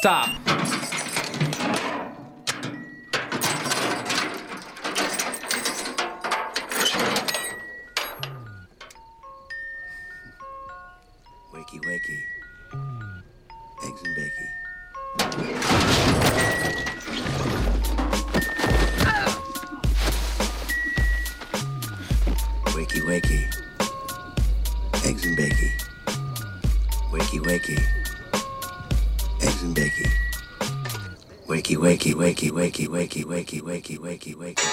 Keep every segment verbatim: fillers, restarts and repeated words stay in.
Stop. Wakey, wakey. Eggs and bacon. Wakey, wakey. Eggs and bacon. Wakey, wakey. Eggs and bacon. Wakey, wakey, wakey, wakey, wakey, wakey, wakey, wakey, wakey.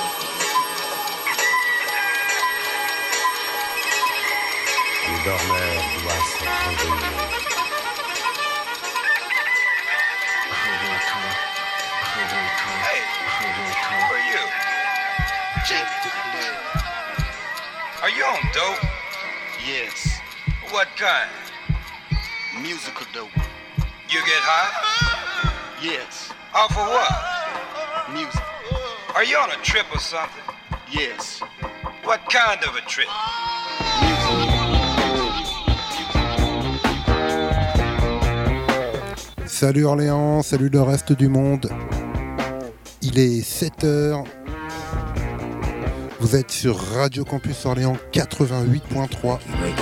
Le dormeur doit se réveiller. Hey, who are you? Chick. Are you on dope? Yes, What kind? musical dope. You get high? Yes, Off of what? music. Are you on a trip or something? Yes, What kind of a trip? Salut Orléans, salut le reste du monde. Il est sept heures. Vous êtes sur Radio Campus Orléans quatre-vingt-huit point trois.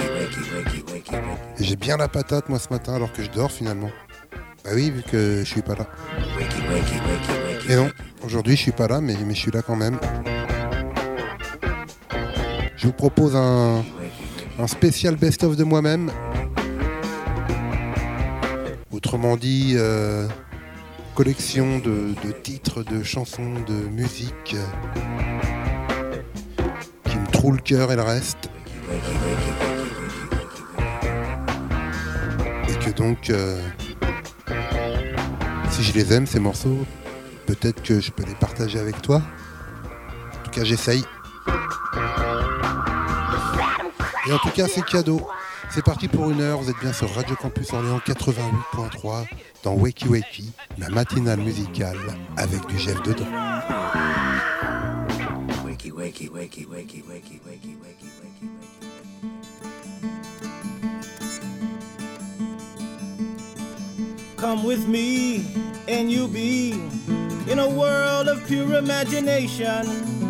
Et j'ai bien la patate moi ce matin alors que je dors finalement. Bah oui, vu que je suis pas là. Et non, aujourd'hui je suis pas là mais, mais je suis là quand même. Je vous propose un, un spécial best-of de moi-même. Autrement dit, euh, collection de, de titres, de chansons, de musique euh, qui me trouent le cœur et le reste. Et que donc, euh, si je les aime ces morceaux, peut-être que je peux les partager avec toi. En tout cas, j'essaye. Et en tout cas, c'est cadeau. C'est parti pour une heure, vous êtes bien sur Radio Campus Orléans quatre-vingt-huit point trois dans Wakey Wakey, la matinale musicale avec du Jeff dedans. Wakey, wakey, wakey, wakey, wakey, wakey, wakey, wakey, wakey. Come with me and you'll be in a world of pure imagination.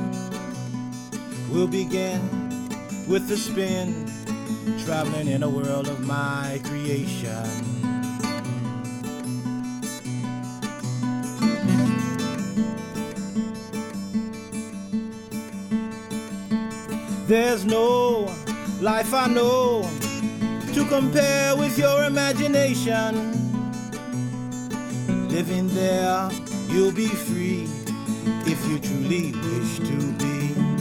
We'll begin with the spin, traveling in a world of my creation. There's no life I know to compare with your imagination. Living there, you'll be free if you truly wish to be.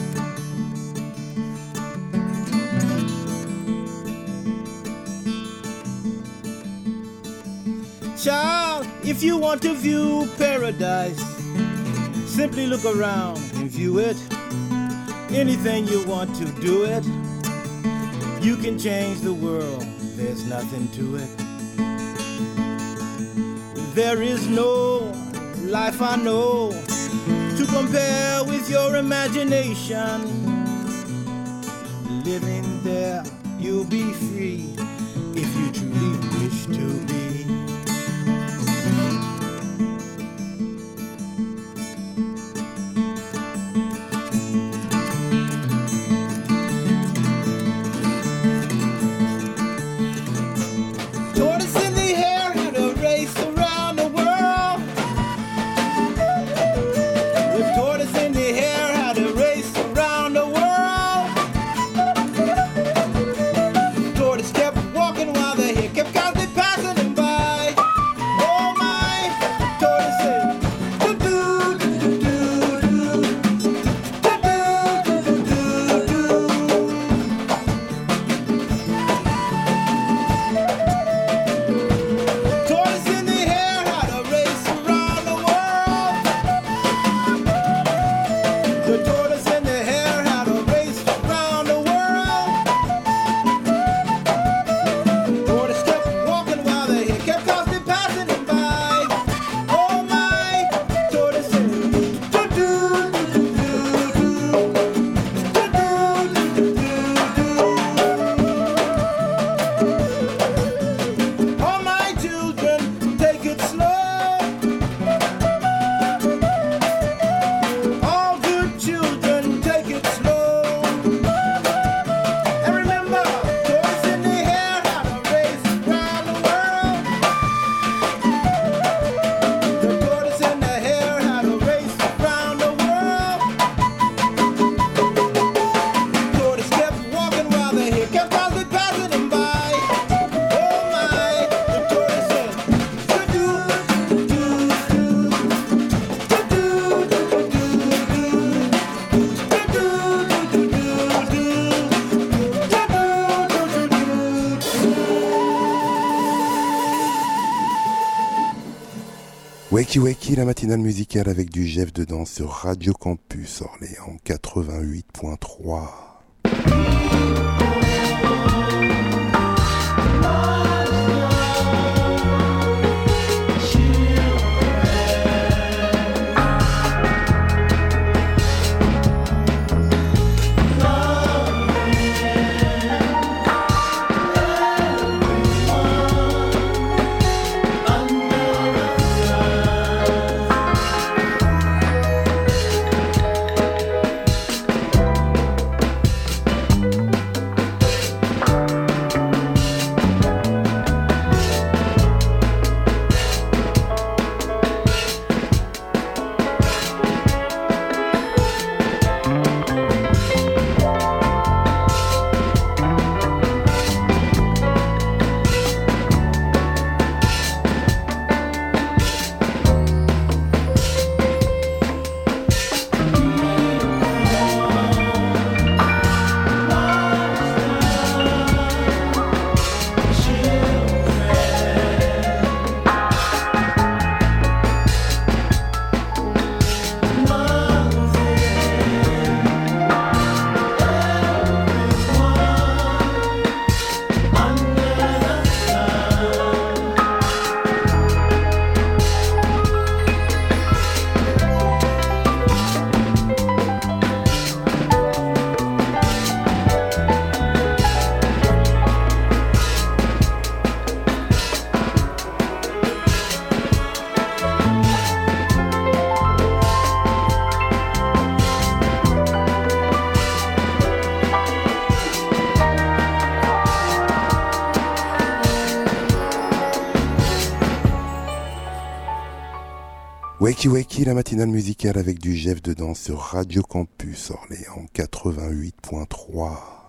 Child, if you want to view paradise, simply look around and view it. Anything you want to do it. You can change the world, there's nothing to it. There is no life I know to compare with your imagination. Living there, you'll be free if you truly wish to be. Kept walking while the hair kept constantly passing him by. Wakey Wakey, la matinale musicale avec du Jeff dedans sur Radio Campus Orléans quatre-vingt-huit point trois. Wakey Wakey, la matinale musicale avec du Jeff dedans sur Radio Campus Orléans quatre-vingt-huit point trois.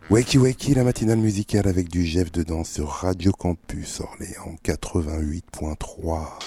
Wakey Wakey, la matinale musicale avec du Jeff dedans sur Radio Campus Orléans quatre-vingt-huit point trois.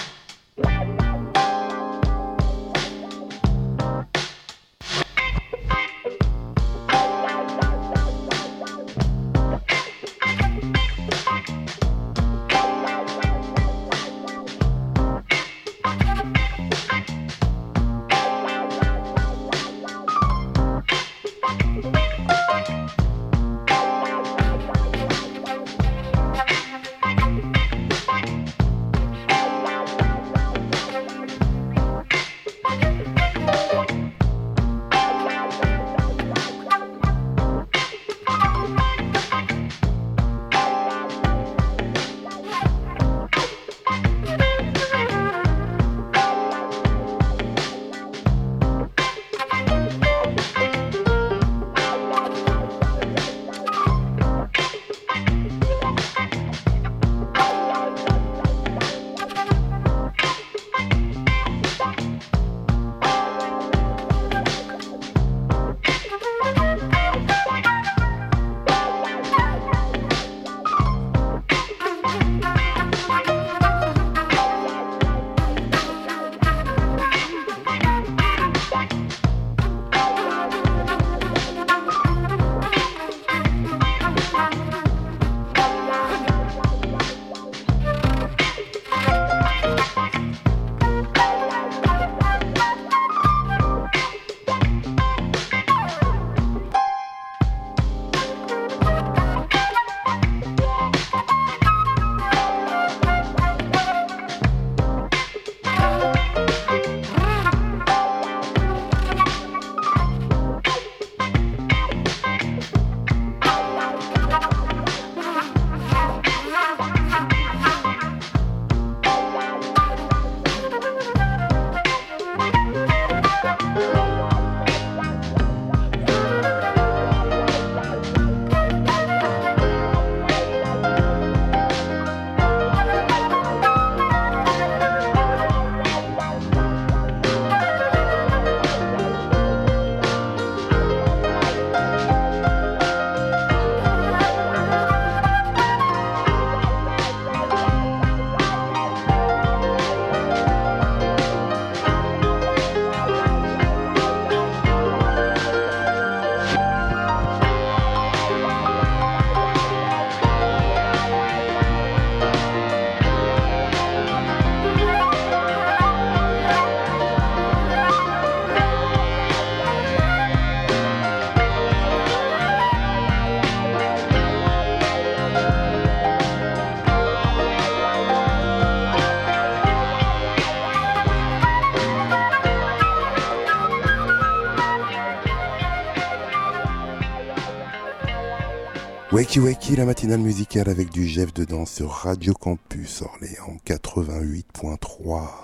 Wakey Wakey, la matinale musicale avec du Jeff dedans sur Radio Campus Orléans quatre-vingt-huit point trois.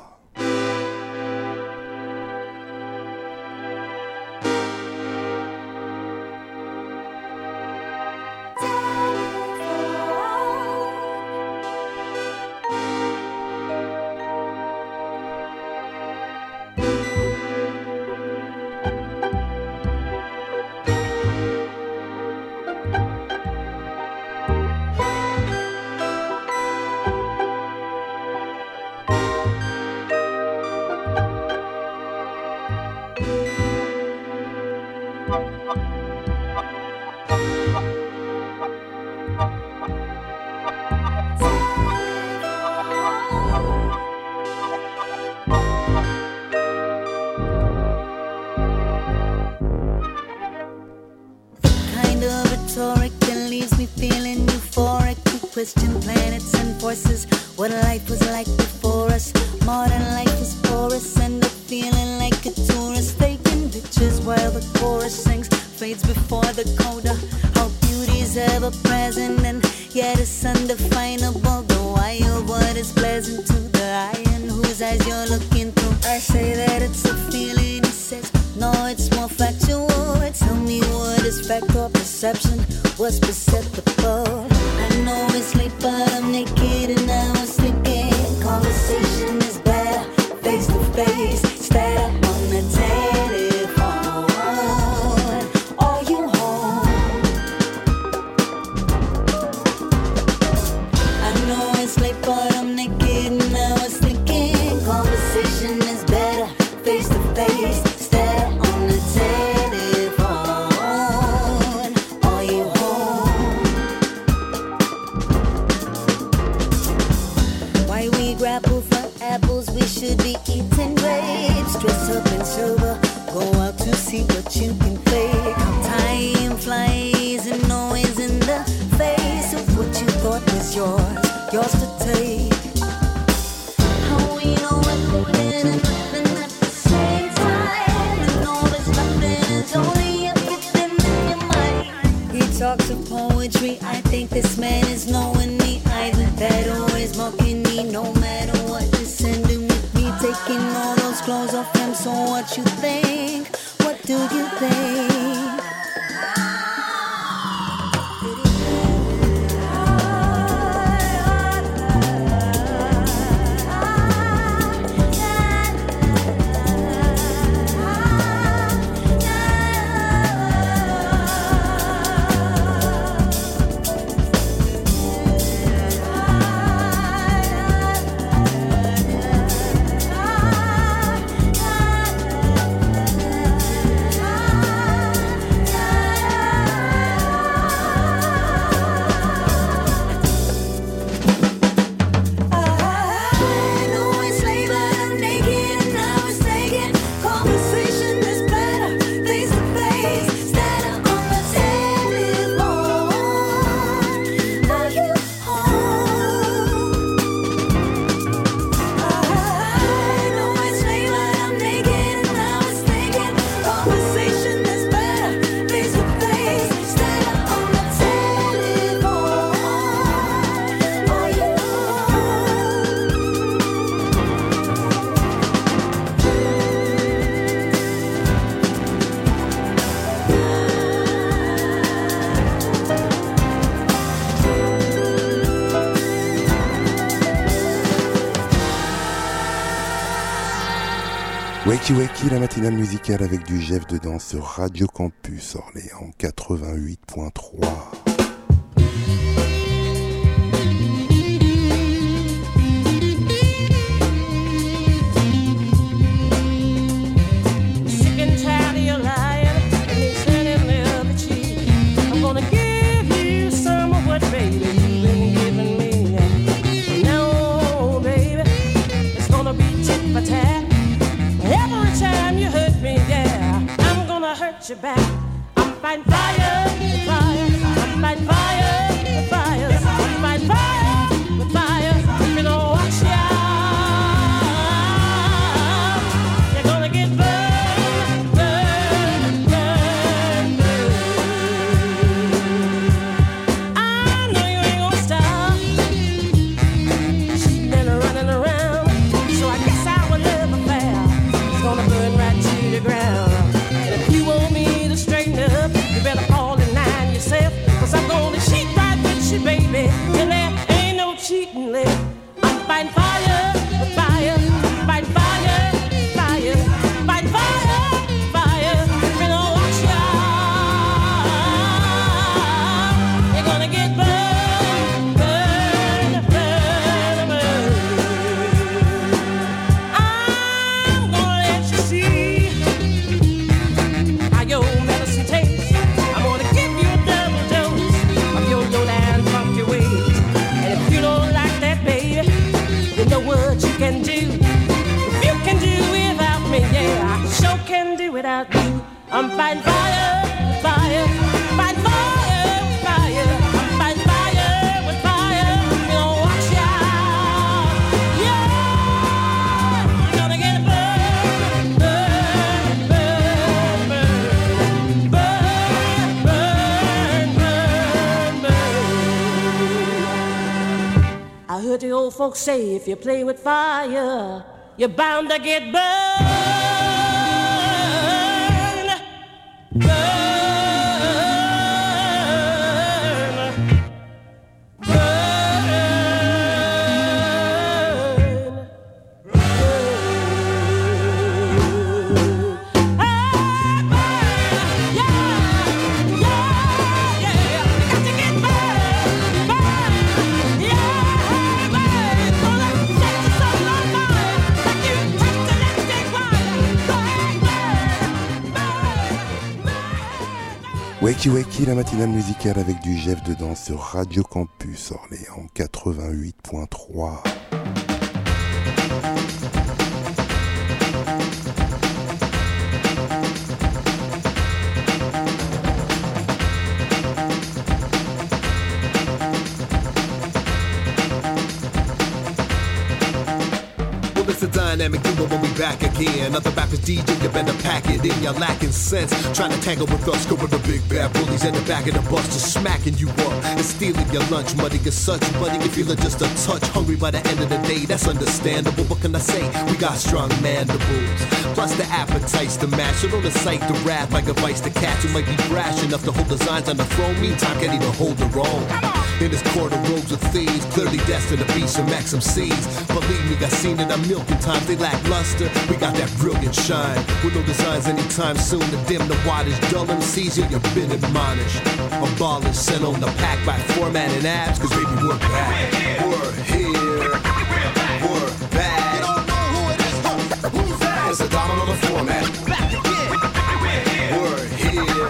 Question planets and forces, what life was like before us. Modern life is porous, end up feeling like a tourist, taking pictures while the chorus sings, fades before the coda. How beauty's ever present and yet it's undefinable. The wild what is pleasant to the eye and whose eyes you're looking through. I say that it's a feeling, he says no, it's more factual. Tell me what is fact or perception, what's perceptible. I know it's late, but I'm naked and I was thinking conversation is better, face to face, instead up on the telephone. Are you home? fake. How time flies and always in the face of what you thought was yours, yours to take. How we know everything and nothing at the same time, and all this nothing is only everything in your mind. He talks of poetry, I think this man is knowing me. Either that or is mocking me, no matter what, descending with me, taking all those clothes off him. So what you think? What do you think? Wakey Wakey, la matinale musicale avec du Jeff dedans sur Radio Campus Orléans quatre-vingt-huit point trois. Your back. I'm fighting fire, fire. I'm fighting fire, fire. I'm fighting fire, fire. You know watch out. You're gonna get burned, burned, burned, burned. I know you ain't gonna stop. She's been running around, so I guess our love affair is gonna burn right to the ground. Straighten up, you better fall in line yourself, cause I'm gonna cheat right with you, baby, and there ain't no cheating left. I'm fighting fire, fire, fighting fire, fire, fighting fire, fire. You know watch out, you're gonna get burned, burned, burned, burned. I'm gonna let you see how your medicine tastes. I'm gonna give you a double dose of your low-down funky ways. And if you don't like that, baby, you know what you can do. If you can do without me, yeah, I sure can do without you. I'm fighting fire, fire, fighting fire, fire. I'm fighting fire with fire. You know, watch out. Yeah, you're gonna get burned, burned, burned, burned. Burn, burn, burn, burn. I heard the old folks say if you play with fire, you're bound to get burned. Burn. Wakey Wakey, la matinale musicale avec du Jeff dedans sur Radio Campus Orléans quatre-vingt-huit point trois. dynamic duo when we back again. Other rappers D J, you better pack it in. You're lacking sense. Trying to tangle with us, go with the big bad bullies in the back of the bus, just smacking you up and stealing your lunch money. You're such buddy, you feeling just a touch hungry by the end of the day. That's understandable. What can I say? We got strong mandibles. Plus the appetites to match. So don't incite the wrath like advice to cats who might be brash enough to hold designs on the throne. Meantime, can't even hold their own. In this court of robes with thieves, clearly destined to be some X M Cs. Believe me, I seen it, I'm milking times. They lack luster. We got that brilliant shine. With no designs anytime soon to dim the wattage. Dull M Cs, yeah, you've been admonished. Abolished, sent on the pack by format and abs. Cause baby, we're back. We're here. We're back. You don't know who it is. Who's that? It's a domino on the format. Back again. We're here.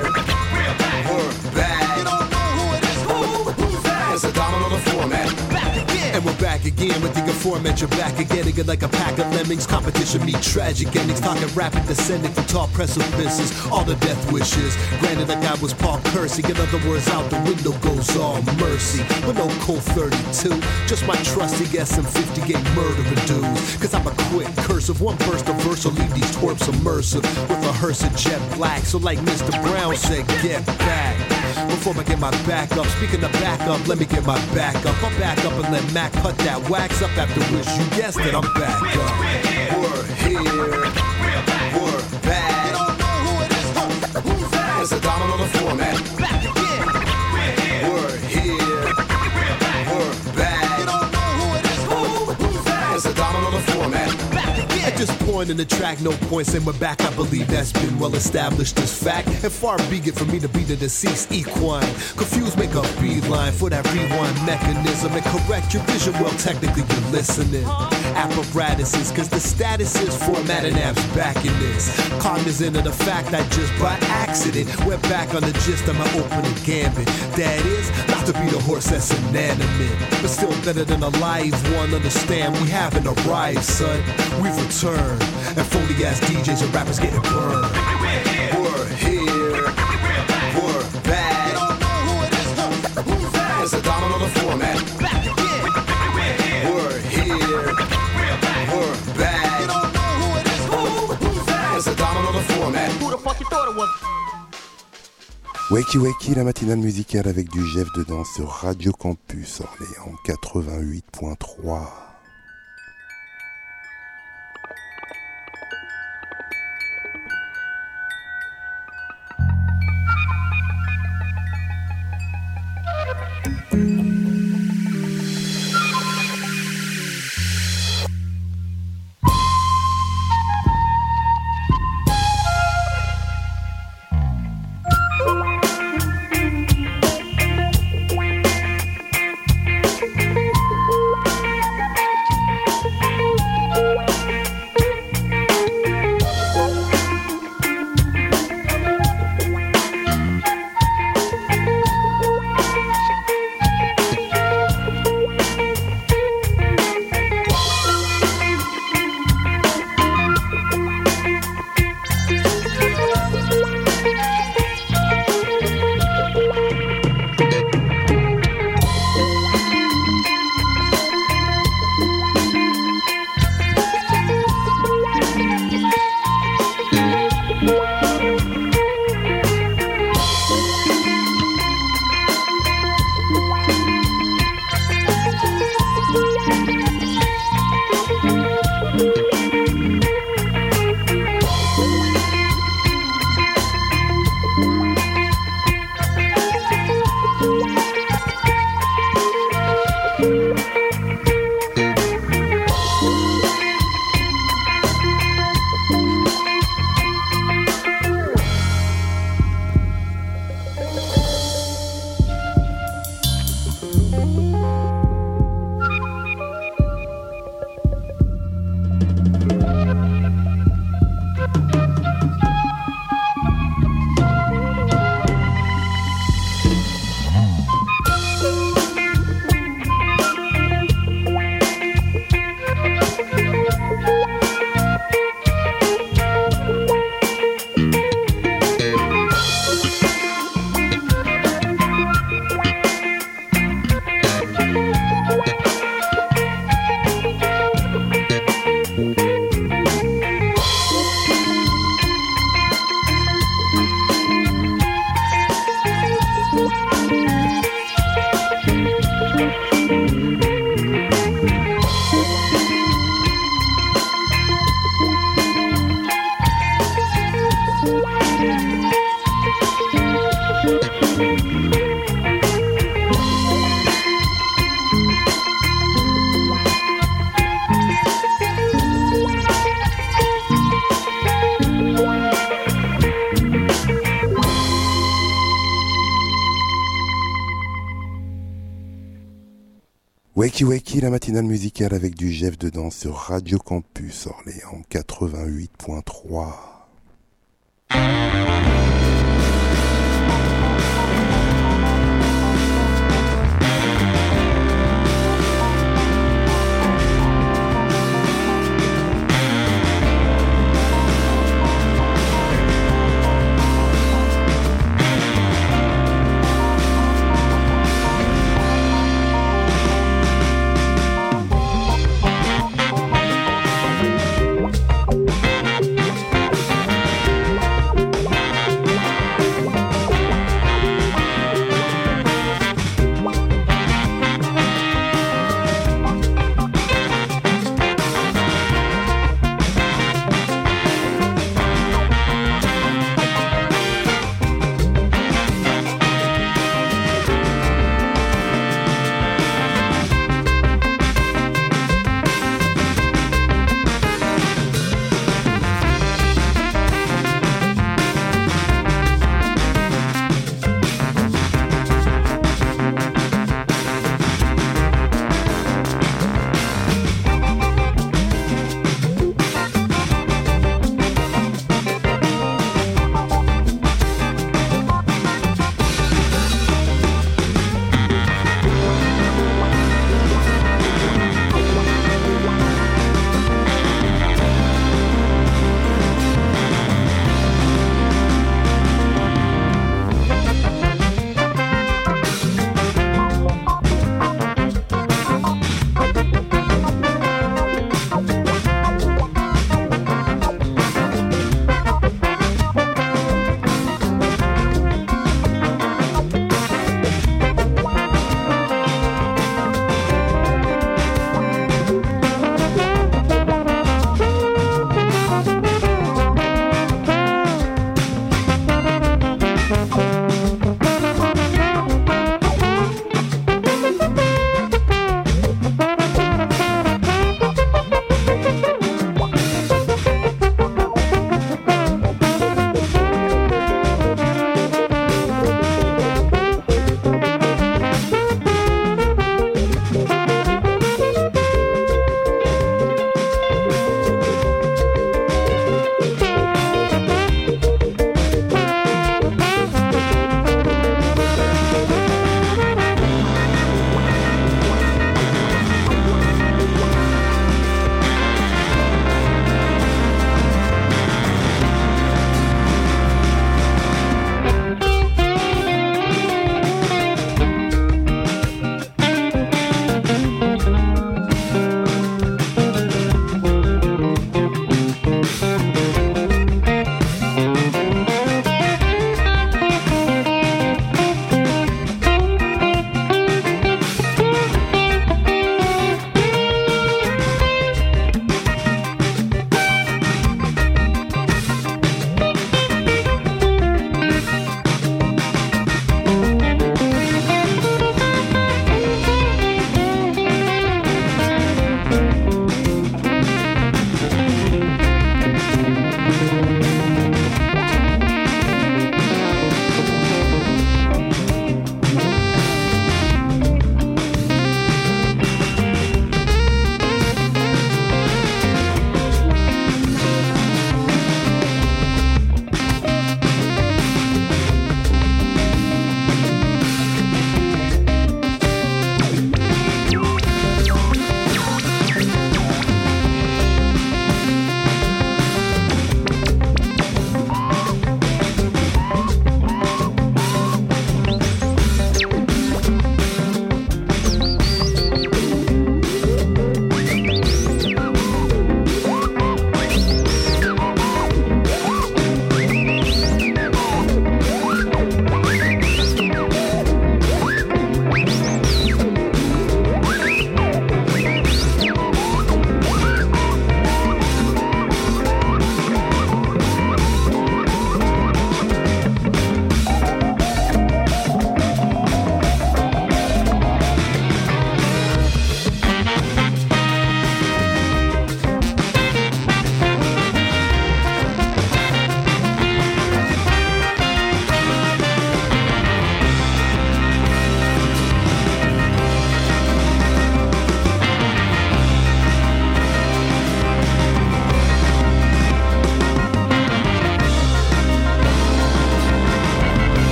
We're back. You don't know who it is. Who's that? It's a domino on the format. Back again. And we're back again with the format. You're back again. Again like a pack of lemmings. Competition meet tragic endings. Talking rapid descending from tall precipices. All the death wishes. Granted like I was Paul Kersey. In other words, out the window goes all mercy. But no Colt thirty-two. Just my trusty S M fifty game murdering dudes. Cause I'm a quick curse of one burst of verse will leave these twerps immersive. With a hearse of jet black. So like Mister Brown said, get back. Before I get my back up, speaking of back up, let me get my back up. I'll back up and let Mac cut that wax up after which you guessed it, I'm back up. We're here, we're back. You don't know who it is, who's that? It's a domino on the format. Back again. We're here, we're back. You don't know who it is, who's that? It's a domino on the format. Back again. At this point in the track, no points, and we're back. I believe that's been well established as fact. And far be it for me to be the deceased equine. Confused, make a beeline for that rewind mechanism and correct your vision. Well, technically you're listening. Apparatuses, cause the status is formatting apps back in this. Cognizant of the fact I just by accident went back on the gist of my opening gambit. That is, not to be the horse that's inanimate, but still better than a live one. Understand, we haven't arrived, son. We've returned, and phony ass D Js and rappers getting burned. We're here, we're back. You don't know who it is, who's that? It's a domino on the format. Back again. We're here, we're back. You don't know who it is, who's that? It's a domino on the format. Who the fuck you thought it was? Wakey Wakey, la matinale musicale avec du Jeff dedans sur Radio Campus Orléans quatre-vingt-huit point trois. Thank you. Wakey Wakey, la matinale musicale avec du Jeff dedans sur Radio Campus Orléans quatre-vingt-huit point trois. Thank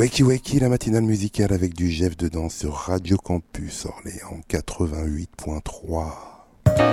Wakey Wakey, la matinale musicale avec du Jeff dedans sur Radio Campus Orléans quatre-vingt-huit point trois.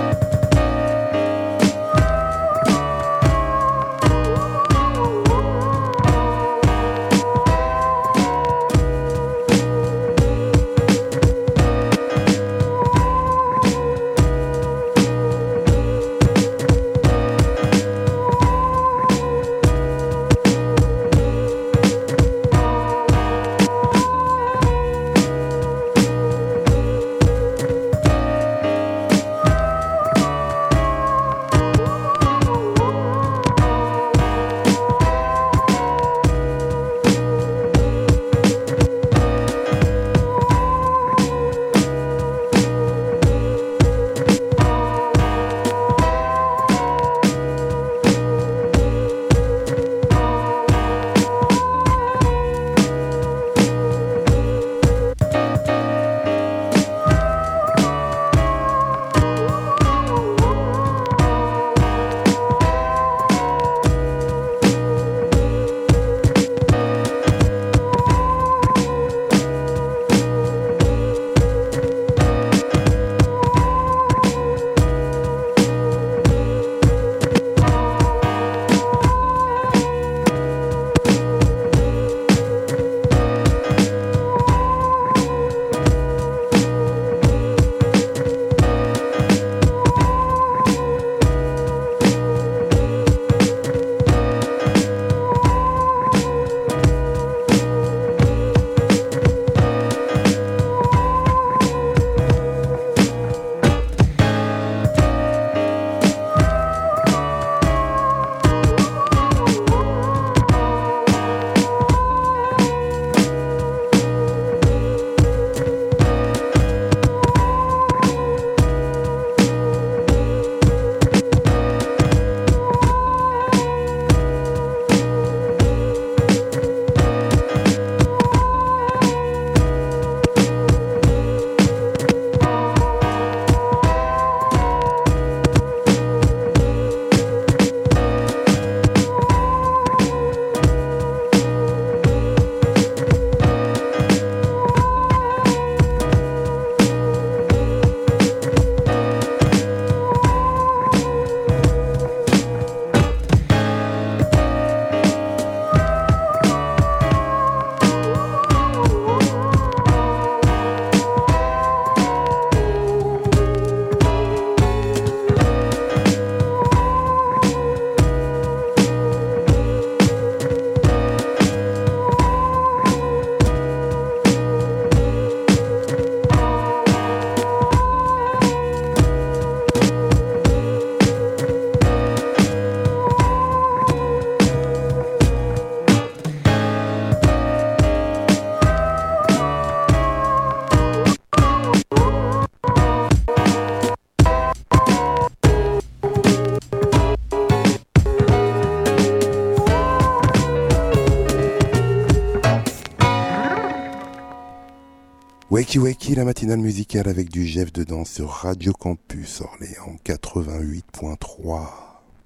Wakey Wakey, la matinale musicale avec du Jeff dedans sur Radio Campus Orléans quatre-vingt-huit point trois.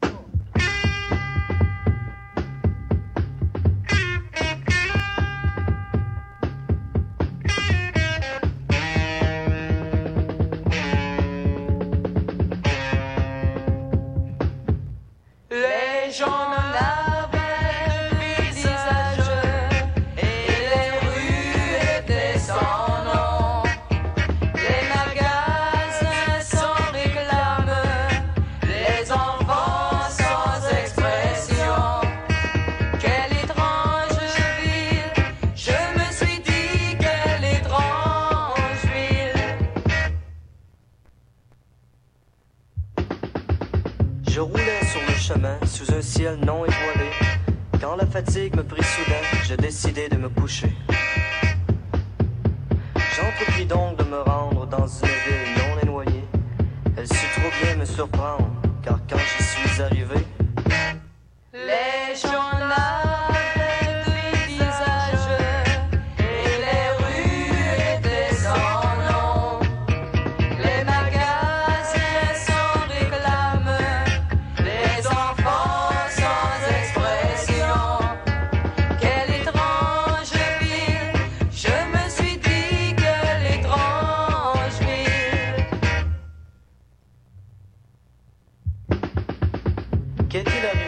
Les gens n'avaient de visage et les rues étaient sans nom. Les magasins sans réclame, les enfants sans expression. Quelle étrange ville, je me suis dit, quelle étrange ville. Je roulais sur le chemin sous un ciel non étoilé. Quand la fatigue me prit soudain, j'ai décidé de me coucher. J'entrepris donc de me rendre dans une ville non éloignée. Elle sut trop bien me surprendre, car quand j'y suis arrivé, Les gens n'avaient de visage et les rues étaient sans nom. Les magasins sans réclame, les enfants sans expression. Quelle étrange vie.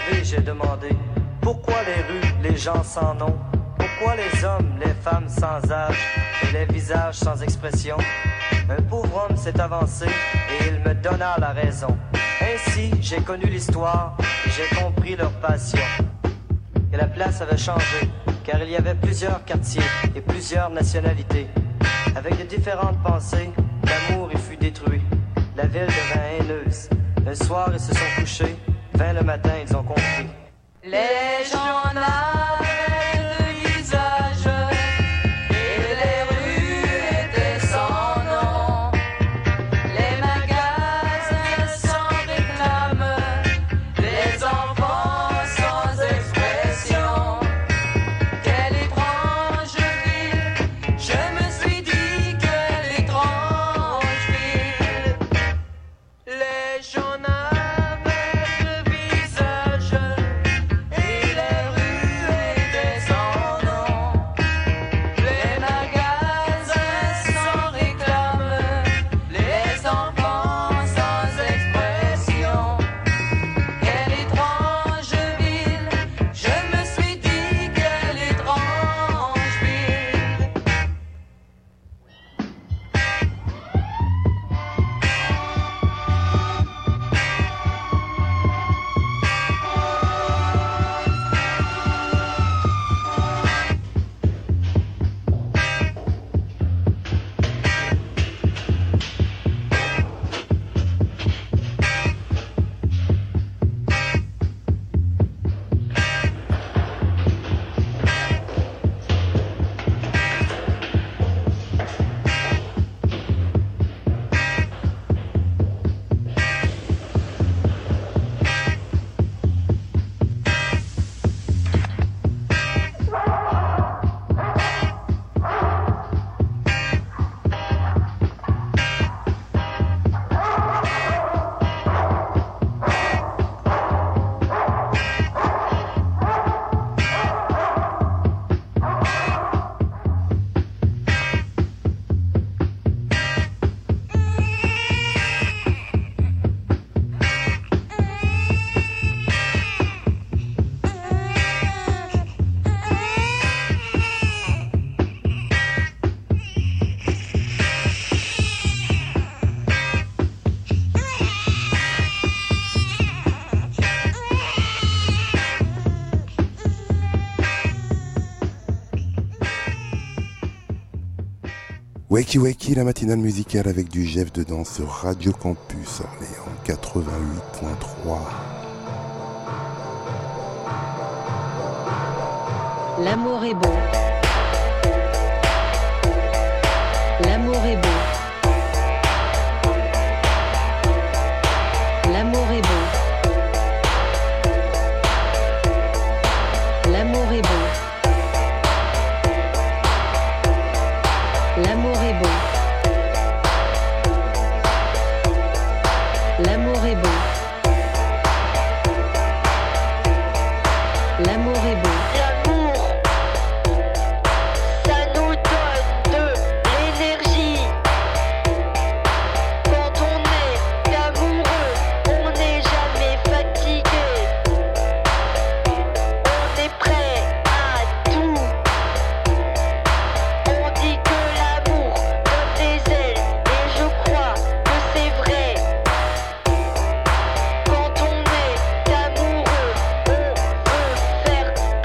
levé, j'ai demandé pourquoi les rues, les gens sans nom, pourquoi les hommes, les femmes sans âge et les visages sans expression. Un pauvre homme s'est avancé et il me donna la raison. Ainsi, j'ai connu l'histoire et j'ai compris leur passion. Et la place avait changé, car il y avait plusieurs quartiers et plusieurs nationalités. Avec de différentes pensées, l'amour y fut détruit. La ville devint haineuse. Un soir, ils se sont couchés. Vint le matin, ils ont compris. Les gens n'avaient de visage et les rues étaient sans nom. Les magasins sans réclame, les enfants sans expression. Quelle étrange ville, je me suis dit, quelle étrange ville. Les gens n'avaient de visage et les rues étaient sans nom. Les magasins sans réclame, les enfants sans expression. Quelle étrange ville, je me suis dit, quelle étrange ville. Wakey Wakey, la matinale musicale avec du Jeff dedans sur Radio Campus Orléans quatre-vingt-huit point trois. L'amour est beau. L'amour est beau. L'amour est beau. L'amour est beau. L'amour est beau. L'amour est beau. L'amour est beau. L'amour, ça nous donne de l'énergie. Quand on est amoureux, on n'est jamais fatigué. On est prêt à tout. On dit que l'amour donne des ailes, et je crois que c'est vrai. Quand on est amoureux, on veut faire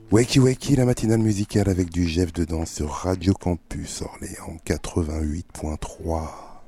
Wakey Wakey, la matinale musicale avec du Jeff dedans sur Radio Campus Orléans quatre-vingt-huit point trois.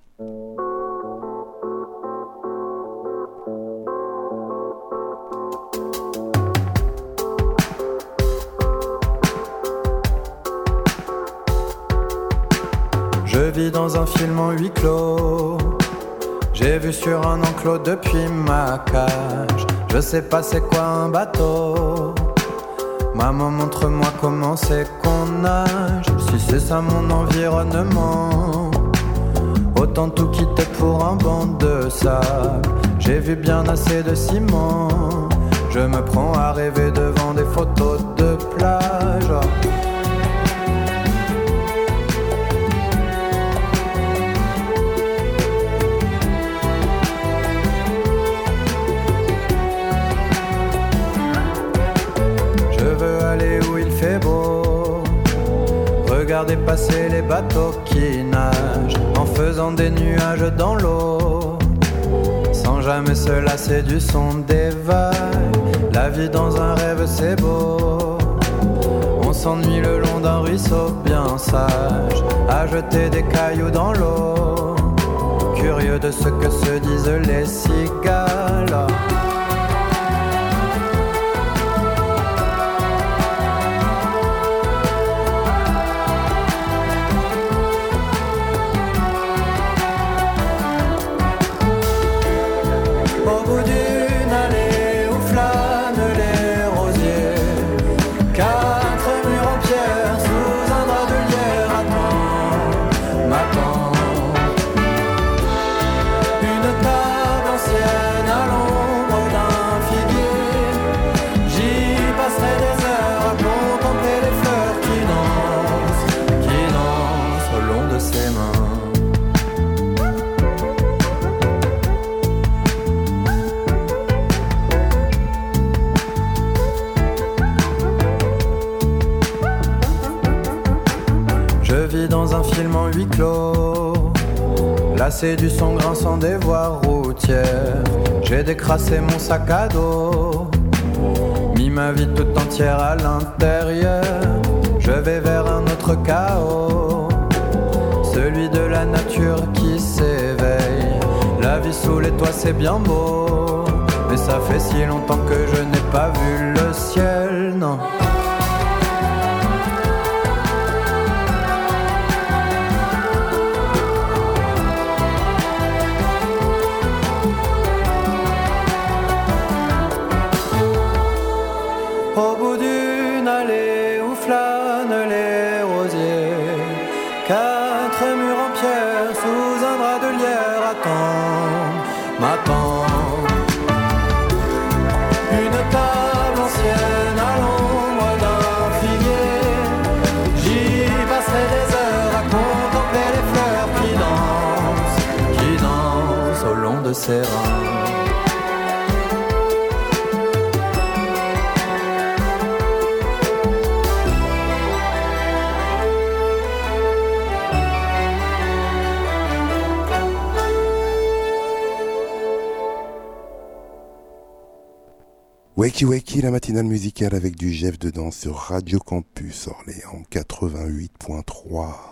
Je vis dans un film en huis clos. J'ai vu sur un enclos depuis ma cage. Je sais pas c'est quoi un bateau. Maman, montre-moi comment c'est qu'on nage. Si c'est ça mon environnement, autant tout quitter pour un banc de sable. J'ai vu bien assez de ciment. Je me prends à rêver devant des photos de plage. Où il fait beau, regardez passer les bateaux qui nagent en faisant des nuages dans l'eau, sans jamais se lasser du son des vagues. La vie dans un rêve c'est beau, on s'ennuie le long d'un ruisseau bien sage, à jeter des cailloux dans l'eau, curieux de ce que se disent les cigales. Dans un film en huis clos, lassé du son grinçant des voies routières, j'ai décrassé mon sac à dos, mis ma vie tout entière à l'intérieur. Je vais vers un autre chaos, celui de la nature qui s'éveille. La vie sous les toits c'est bien beau, mais ça fait si longtemps que je n'ai pas vu le ciel, non. Ses reins. Wakey Wakey, la matinale musicale avec du Jeff dedans sur Radio Campus Orléans quatre-vingt-huit point trois.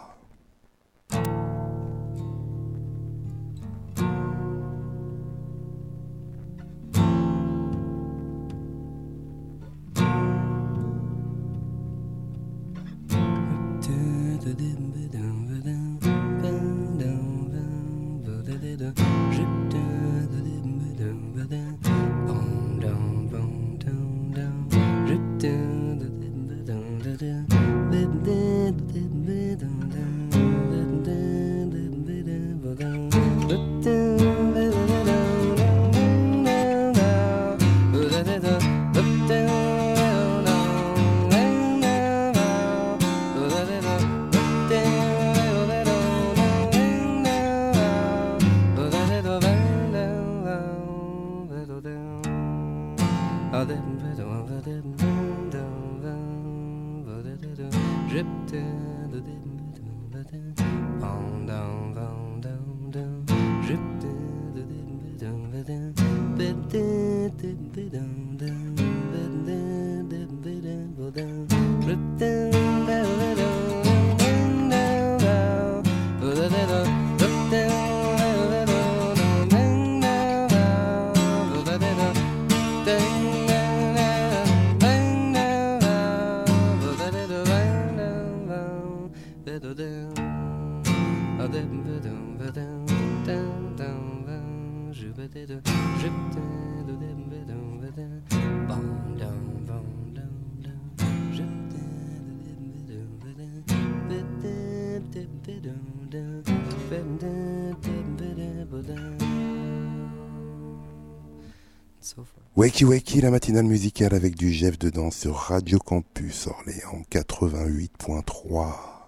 sauf. Wakey Wakey, la matinale musicale avec du Jeff dedans sur Radio Campus Orléans quatre-vingt-huit point trois.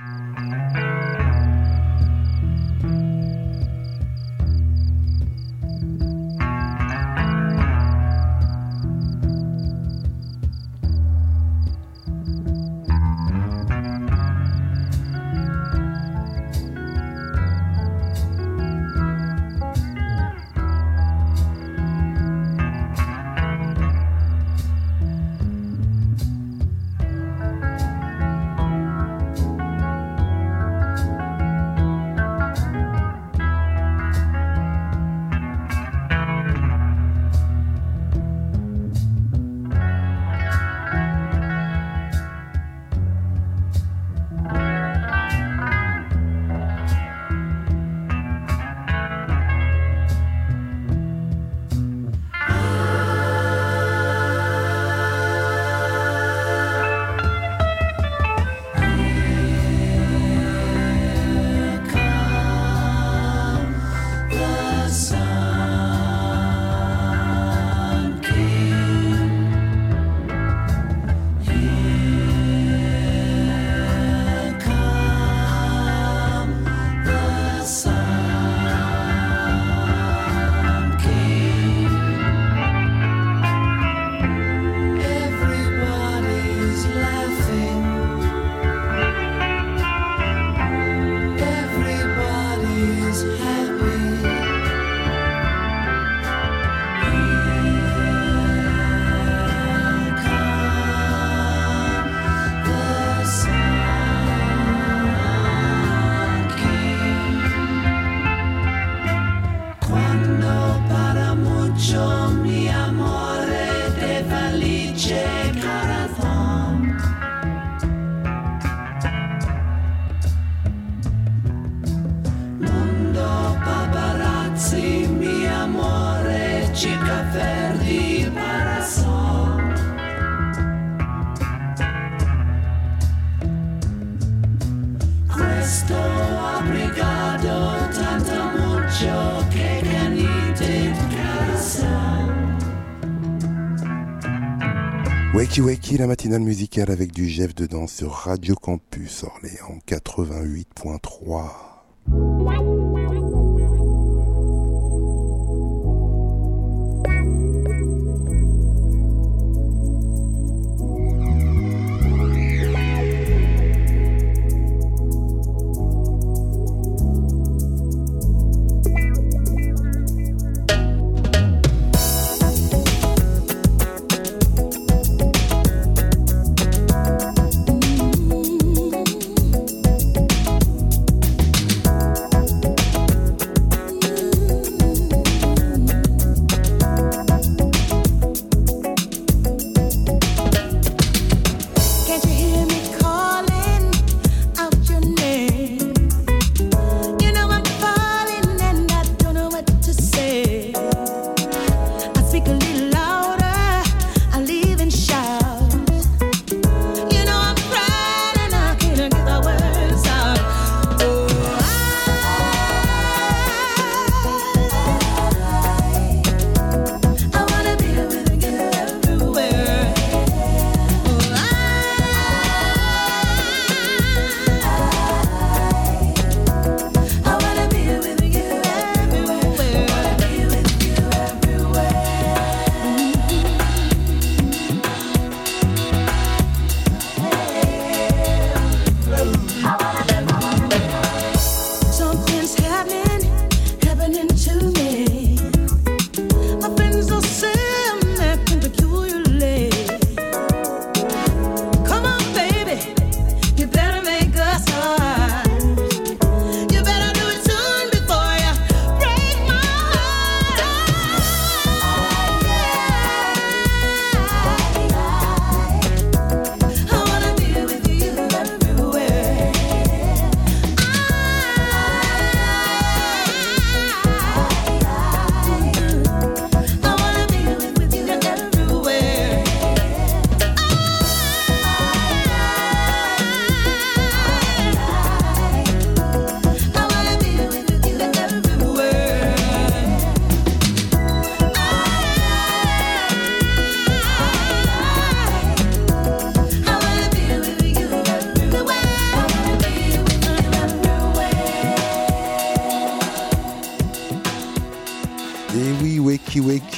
Wakey Wakey, la matinale musicale avec du Jeff dedans sur Radio Campus Orléans quatre-vingt-huit point trois.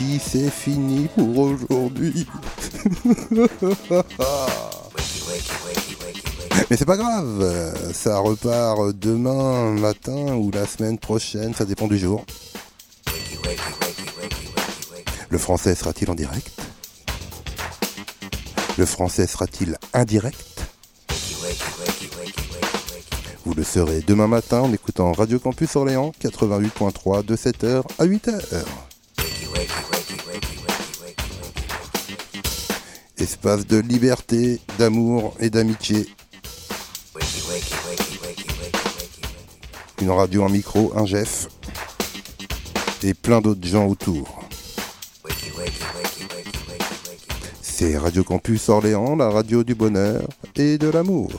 wakey, c'est fini pour aujourd'hui. Mais c'est pas grave, ça repart demain matin ou la semaine prochaine, ça dépend du jour. Le français sera-t-il en direct ? Le français sera-t-il indirect ? Vous le saurez demain matin en écoutant Radio Campus Orléans quatre-vingt-huit point trois de sept heures à huit heures. Espace de liberté, d'amour et d'amitié. Une radio, un micro, un Jeff et plein d'autres gens autour. C'est Radio Campus Orléans, la radio du bonheur et de l'amour.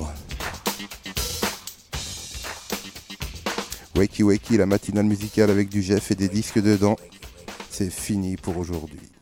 Wakey Wakey, la matinale musicale avec du Jeff et des disques dedans. C'est fini pour aujourd'hui.